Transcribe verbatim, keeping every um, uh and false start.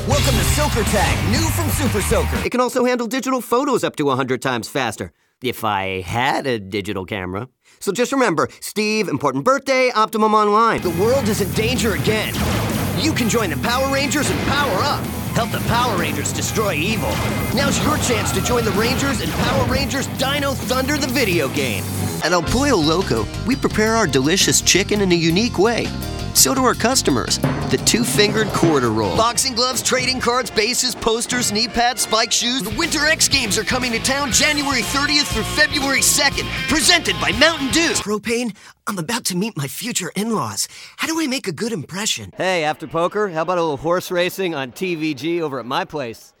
Welcome to Soaker Tag, new from Super Soaker. It can also handle digital photos up to one hundred times faster. If I had a digital camera. So just remember, Steve, important birthday, Optimum Online. The world is in danger again. You can join the Power Rangers and power up. Help the Power Rangers destroy evil. Now's your chance to join the Rangers in Power Rangers Dino Thunder, the video game. At El Pollo Loco, we prepare our delicious chicken in a unique way. So do our customers. The two-fingered quarter roll. Boxing gloves, trading cards, bases, posters, knee pads, spike shoes. The Winter X Games are coming to town January thirtieth through February second. Presented by Mountain Dew. Propane, I'm about to meet my future in-laws. How do I make a good impression? Hey, after poker, how about a little horse racing on T V G over at my place?